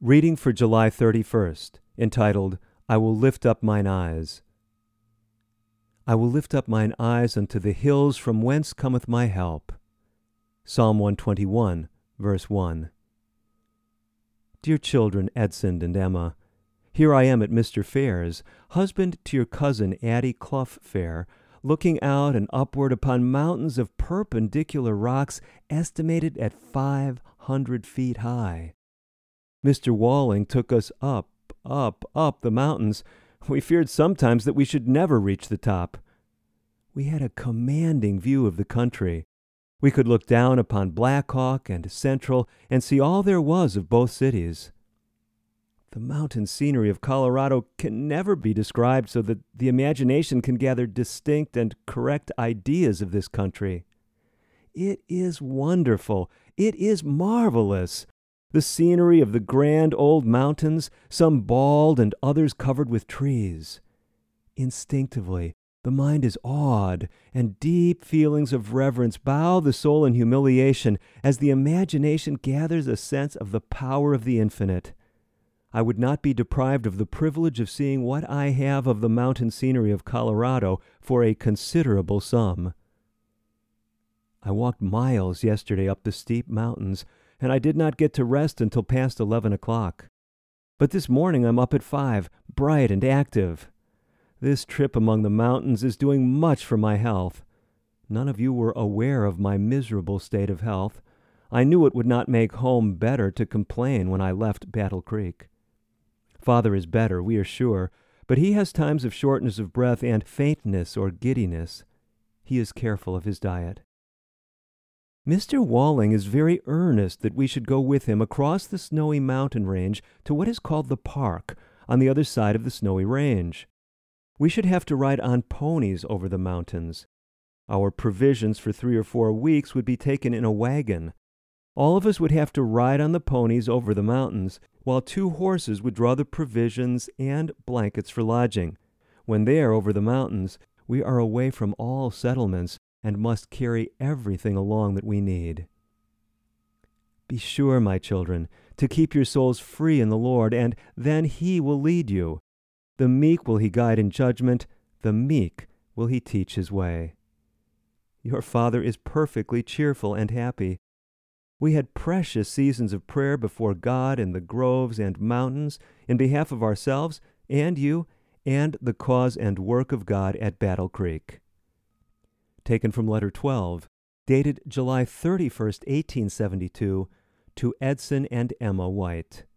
Reading for July 31st, entitled, I Will Lift Up Mine Eyes. I will lift up mine eyes unto the hills from whence cometh my help. Psalm 121, verse 1. Dear children Edson and Emma, here I am at Mr. Fair's, husband to your cousin Addie Clough Fair, looking out and upward upon mountains of perpendicular rocks estimated at 500 feet high. Mr. Walling took us up the mountains. We feared sometimes that we should never reach the top. We had a commanding view of the country. We could look down upon Black Hawk and Central and see all there was of both cities. The mountain scenery of Colorado can never be described so that the imagination can gather distinct and correct ideas of this country. It is wonderful. It is marvelous. The scenery of the grand old mountains, some bald and others covered with trees. Instinctively, the mind is awed, and deep feelings of reverence bow the soul in humiliation as the imagination gathers a sense of the power of the infinite. I would not be deprived of the privilege of seeing what I have of the mountain scenery of Colorado for a considerable sum. I walked miles yesterday up the steep mountains, and I did not get to rest until past 11 o'clock. But this morning I'm up at 5, bright and active. This trip among the mountains is doing much for my health. None of you were aware of my miserable state of health. I knew it would not make home better to complain when I left Battle Creek. Father is better, we are sure, but he has times of shortness of breath and faintness or giddiness. He is careful of his diet. Mr. Walling is very earnest that we should go with him across the snowy mountain range to what is called the Park, on the other side of the snowy range. We should have to ride on ponies over the mountains. Our provisions for 3 or 4 weeks would be taken in a wagon. All of us would have to ride on the ponies over the mountains, while 2 horses would draw the provisions and blankets for lodging. When there over the mountains, we are away from all settlements, and must carry everything along that we need. Be sure, my children, to keep your souls free in the Lord, and then He will lead you. The meek will He guide in judgment, the meek will He teach His way. Your Father is perfectly cheerful and happy. We had precious seasons of prayer before God in the groves and mountains, in behalf of ourselves and you, and the cause and work of God at Battle Creek. Taken from Letter 12, dated July 31st, 1872, to Edson and Emma White.